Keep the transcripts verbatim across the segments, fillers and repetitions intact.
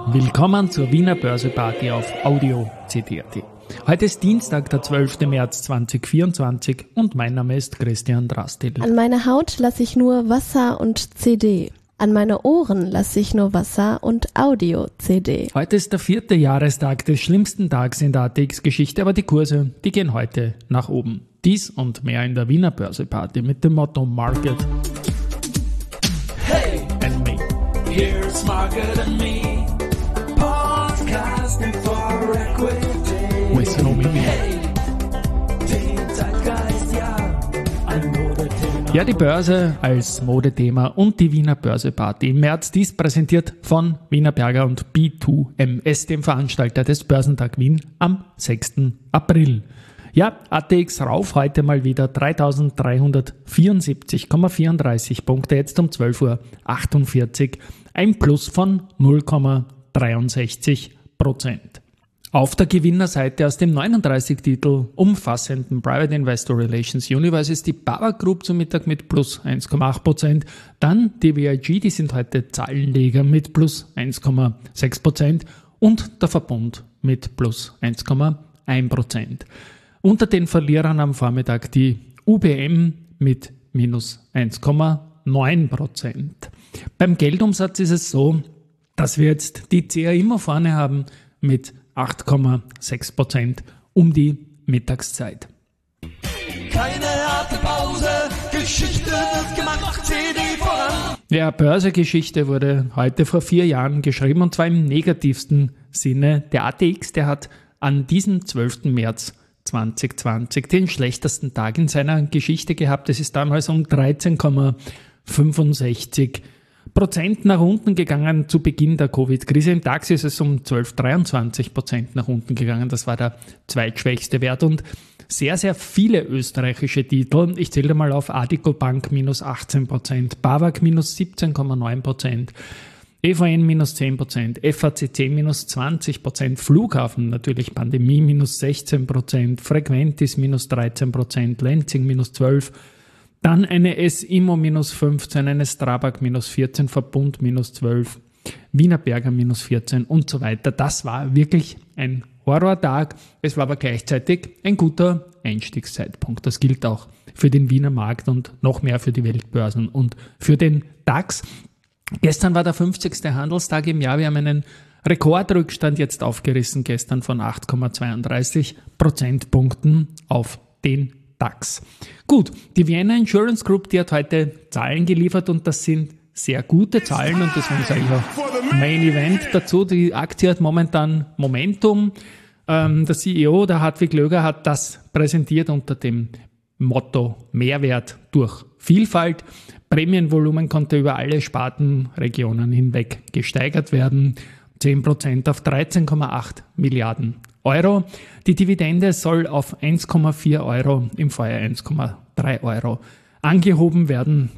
Willkommen zur Wiener Börseparty auf Audio C T R T. Heute ist Dienstag, der zwölfter März zweitausendvierundzwanzig und mein Name ist Christian Drastil. An meine Haut lasse ich nur Wasser und C D. An meine Ohren lasse ich nur Wasser und Audio-C D. Heute ist der vierte Jahrestag des schlimmsten Tags in der A T X-Geschichte, aber die Kurse, die gehen heute nach oben. Dies und mehr in der Wiener Börseparty mit dem Motto Market. Hey, and me. Here's Market and Me, podcasting for equity. With no me. Hey, den Zeitgeist, ja, ein Modethema. Ja, die Börse als Modethema und die Wiener Börseparty im März. Dies präsentiert von Wienerberger und B zwei M S, dem Veranstalter des Börsentag Wien am sechsten April. Ja, A T X rauf heute mal wieder dreitausenddreihundertvierundsiebzig Komma vierunddreißig Punkte, jetzt um zwölf Uhr achtundvierzig, ein Plus von null Komma dreiundsechzig Prozent. Auf der Gewinnerseite aus dem neununddreißig Titel umfassenden Private Investor Relations Universe ist die Bauer Group zum Mittag mit plus eins Komma acht Prozent, dann die W I G, die sind heute Zahlenleger mit plus eins Komma sechs Prozent und der Verbund mit plus eins Komma eins Prozent. Unter den Verlierern am Vormittag die U B M mit minus eins Komma neun Prozent. Beim Geldumsatz ist es so, dass wir jetzt die C A immer vorne haben mit acht Komma sechs Prozent um die Mittagszeit. Keine harte Pause, Geschichte wird gemacht, C D voran. Ja, Börsegeschichte wurde heute vor vier Jahren geschrieben und zwar im negativsten Sinne. Der A T X, der hat an diesem zwölften März zweitausendzwanzig den schlechtesten Tag in seiner Geschichte gehabt. Es ist damals um dreizehn Komma fünfundsechzig Prozent nach unten gegangen zu Beginn der Covid-Krise. Im DAX ist es um zwölf Komma dreiundzwanzig Prozent nach unten gegangen. Das war der zweitschwächste Wert und sehr, sehr viele österreichische Titel. Ich zähle mal auf: Addiko Bank minus achtzehn Prozent, BAWAG minus siebzehn Komma neun Prozent, E V N minus zehn Prozent, F A C C minus zwanzig Prozent, Flughafen natürlich Pandemie minus sechzehn Prozent, Frequentis minus dreizehn Prozent, Lenzing minus zwölf Prozent, dann eine S-Immo minus fünfzehn, eine Strabag minus vierzehn, Verbund minus zwölf, Wienerberger minus vierzehn und so weiter. Das war wirklich ein Horrortag. Es war aber gleichzeitig ein guter Einstiegszeitpunkt. Das gilt auch für den Wiener Markt und noch mehr für die Weltbörsen und für den DAX. Gestern war der fünfzigste Handelstag im Jahr. Wir haben einen Rekordrückstand jetzt aufgerissen gestern von acht Komma zweiunddreißig Prozentpunkten auf den DAX. Gut, die Vienna Insurance Group, die hat heute Zahlen geliefert und das sind sehr gute Zahlen und deswegen sage ich auch Main Event dazu. Die Aktie hat momentan Momentum. Ähm, der C E O, der Hartwig Löger, hat das präsentiert unter dem Motto Mehrwert durch Vielfalt. Prämienvolumen konnte über alle Spartenregionen hinweg gesteigert werden. zehn Prozent auf dreizehn Komma acht Milliarden Euro. Die Dividende soll auf eins Komma vier Euro, im Vorjahr eins Komma drei Euro angehoben werden.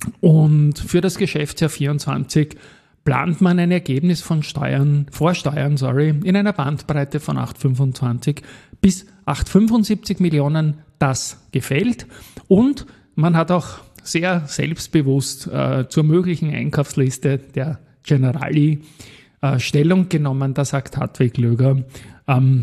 Und für das Geschäftsjahr vierundzwanzig plant man ein Ergebnis von Steuern, vor Steuern, sorry, in einer Bandbreite von acht Komma fünfundzwanzig bis acht Komma fünfundsiebzig Millionen. Das gefällt. Und man hat auch sehr selbstbewusst äh, zur möglichen Einkaufsliste der Generali äh, Stellung genommen. Da sagt Hartwig Löger, ähm,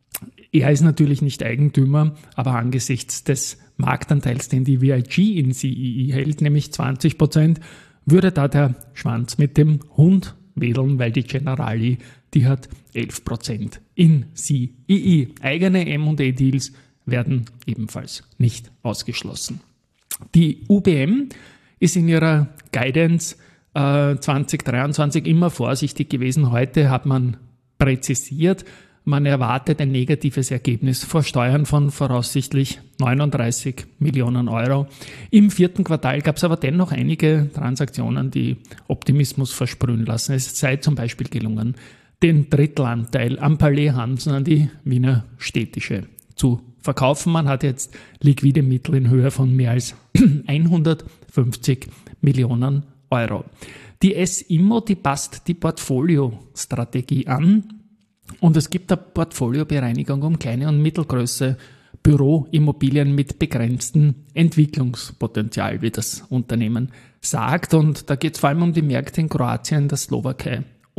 er ist natürlich nicht Eigentümer, aber angesichts des Marktanteils, den die W I G in C E E hält, nämlich zwanzig Prozent, würde da der Schwanz mit dem Hund wedeln, weil die Generali, die hat elf Prozent in C E E. Eigene M und A-Deals werden ebenfalls nicht ausgeschlossen. Die U B M ist in ihrer Guidance äh, zwanzig dreiundzwanzig immer vorsichtig gewesen. Heute hat man präzisiert, man erwartet ein negatives Ergebnis vor Steuern von voraussichtlich neununddreißig Millionen Euro. Im vierten Quartal gab es aber dennoch einige Transaktionen, die Optimismus versprühen lassen. Es sei zum Beispiel gelungen, den Drittelanteil am Palais Hansen an die Wiener Städtische zu verkaufen. Man hat jetzt liquide Mittel in Höhe von mehr als hundertfünfzig Millionen Euro. Die S-Immo, die passt die Portfoliostrategie an und es gibt eine Portfoliobereinigung um kleine und mittelgroße Büroimmobilien mit begrenztem Entwicklungspotenzial, wie das Unternehmen sagt. Und da geht es vor allem um die Märkte in Kroatien, der Slowakei und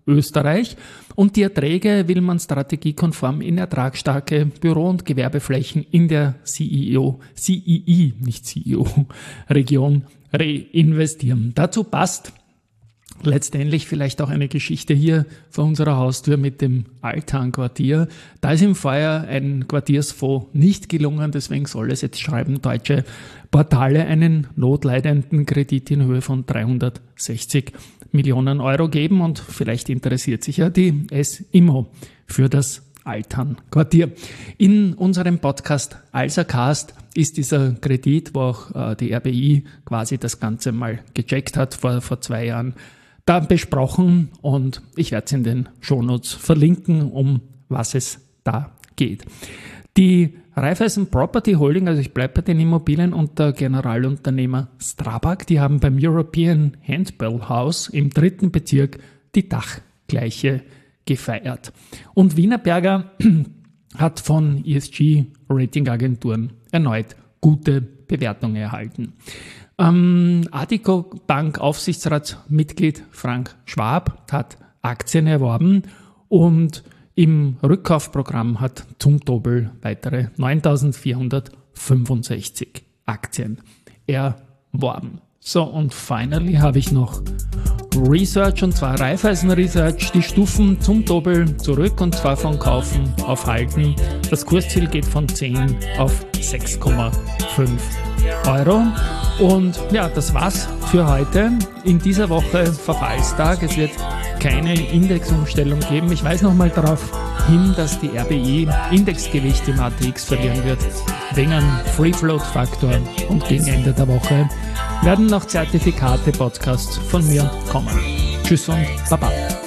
Österreich. Und die Erträge will man strategiekonform in ertragsstarke Büro- und Gewerbeflächen in der C E O, C E I, nicht C E O, Region reinvestieren. Dazu passt letztendlich vielleicht auch eine Geschichte hier vor unserer Haustür mit dem Altan-Quartier. Da ist im Vorjahr ein Quartiersfonds nicht gelungen, deswegen soll es jetzt schreiben deutsche Portale einen notleidenden Kredit in Höhe von dreihundertsechzig Millionen Euro geben und vielleicht interessiert sich ja die S-Immo für das Altan-Quartier. In unserem Podcast Alsercast ist dieser Kredit, wo auch äh, die R B I quasi das Ganze mal gecheckt hat vor, vor zwei Jahren, da besprochen und ich werde es in den Shownotes verlinken, um was es da geht. Die Raiffeisen Property Holding, also ich bleibe bei den Immobilien, und der Generalunternehmer Strabag, die haben beim European Handball House im dritten Bezirk die Dachgleiche gefeiert. Und Wienerberger hat von E S G-Ratingagenturen erneut gute Bewertungen erhalten. Ähm, Addiko Bank Aufsichtsratsmitglied Frank Schwab hat Aktien erworben und im Rückkaufprogramm hat Zumtobel weitere neuntausendvierhundertfünfundsechzig Aktien erworben. So, und finally habe ich noch Research, und zwar Raiffeisen Research, die Stufen Zumtobel zurück, und zwar von Kaufen auf Halten. Das Kursziel geht von zehn auf sechs Komma fünf Euro. Und ja, das war's für heute. In dieser Woche Verfallstag. Es wird keine Indexumstellung geben. Ich weise nochmal darauf hin, dass die R B I Indexgewicht im A T X verlieren wird wegen einem Free-Float-Faktor, und gegen Ende der Woche werden noch Zertifikate-Podcasts von mir kommen. Tschüss und Baba.